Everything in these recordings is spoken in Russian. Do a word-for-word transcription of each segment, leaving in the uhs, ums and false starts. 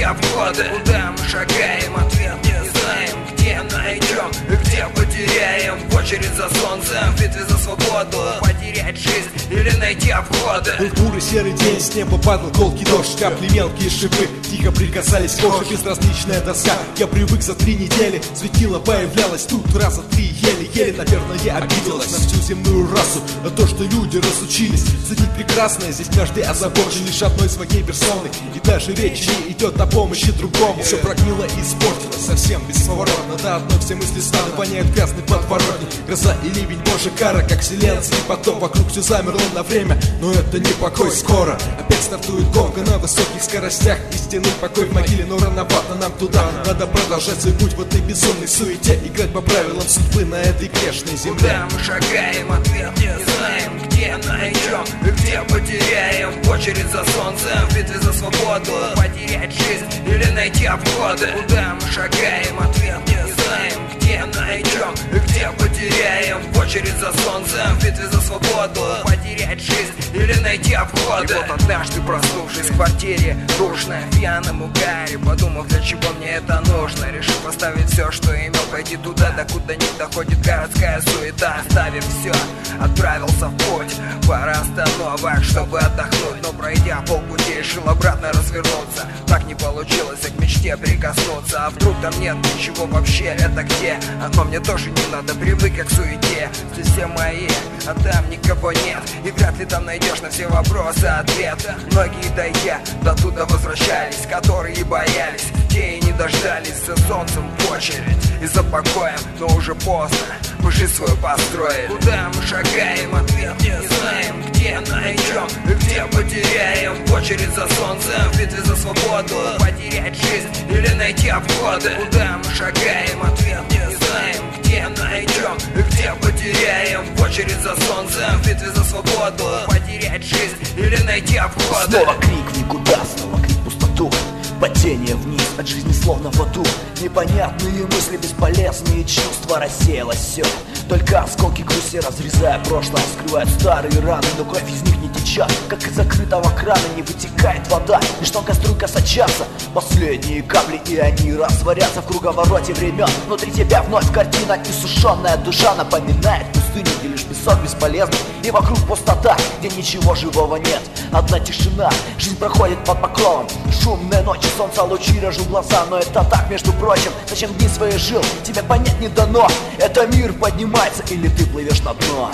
обходы. Куда мы шагаем, ответ не знаем. Где найдем, где потеряем. В очередь за солнцем, в битве за свободу. Потерять жизнь или найти обходы. Был хмурый серый день, с неба падал колкий дождь. Капли мелкие шипы тихо прикасались к коже. Безразличная доска, я привык за три недели. Светило появлялось тут раза три. Еле-еле, наверное, обиделась на всю земную расу. А то, что люди разучились ценить прекрасное. Здесь каждый озабочен лишь одной своей персоной. И даже речь не идет о помощи другому. Все прогнило и испортилось совсем бесповоротно. До одной все мысли стали, воняют грязный подворотни. Гроза и ливень, божья кара, как вселенский поток. Вокруг все замерло на время, но это не покой. Скоро опять стартует гонка на высоких скоростях. Истинный покой в могиле, но рановато нам туда. Надо продолжать свой путь в этой безумной суете. Играть по правилам судьбы на этой грешной земле. Куда мы шагаем, ответ не знаем. Где найдем, где потеряем. В очередь за солнцем, в битве за свободу. Потерять жизнь или найти обходы. Куда мы шагаем, ответ не знаем. Где найдем, где потеряем. В очередь за солнцем, в битве за свободу. Потерять жизнь или найти обходы. И вот однажды, проснувшись в квартире душно, в пьяном угаре, подумав, для чего мне это нужно, решив оставить все, что имел, пойти туда, докуда не доходит городская суета. Оставив все, отправился в путь. Пара остановок, чтобы отдохнуть. Но пройдя полпути, решил обратно развернуться. Так не получилось, а к мечте прикоснуться. А вдруг там нет ничего вообще, это где? Оно мне тоже не надо, привык я к суете. Здесь все мои, а там никого нет. И вряд ли там найдешь на все вопросы ответа. Многие, дойдя до туда, возвращались, которые боялись, те и не дождались. За солнцем в очередь и за покоем, но уже поздно, мы жизнь свою построили. Куда мы шагаем, ответ не знаем. Где найдем, где потеряем. В очередь за солнцем, в битве за свободу. Потерять жизнь или найти обходы. Куда мы шагаем, ответ не знаем. Где найдем, где потеряем. В очередь за солнцем, в битве за свободу. Потерять жизнь или найти обходы. Снова крик в никуда, снова крик в пустоту. Падение вниз от жизни словно в аду. Непонятные мысли, бесполезные чувства. Рассеялось все, только осколки грусти, разрезая прошлое, скрывают старые раны. Но кровь из них не течет, как из закрытого крана. Не вытекает вода, лишь тонкая струйка сочатся. Последние капли, и они растворятся в круговороте времен. Внутри тебя вновь картина, иссушенная душа напоминает пустыню, где лишь песок бесполезный. И вокруг пустота, где ничего живого нет. Одна тишина, жизнь проходит под покровом. Шумные ночи, солнца лучи режут глаза. Но это так, между прочим, зачем дни свои жил, тебе понять не дано. Это мир поднимается или ты плывешь на дно.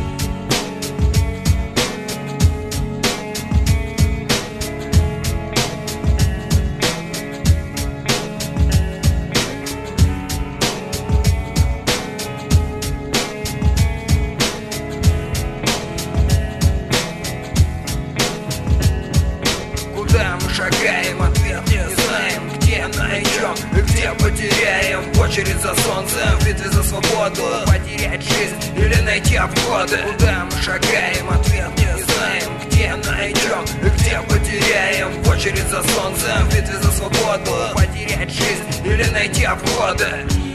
Куда мы шагаем, ответ не знаем. Где найдем, где потеряем. В очередь за солнцем, в битве за свободу. Потерять жизнь или найти обходы. Куда мы шагаем, ответ не знаем. Где найдем, где потеряем. В очередь за солнцем, в битве за свободу. Потерять жизнь или найти обходы.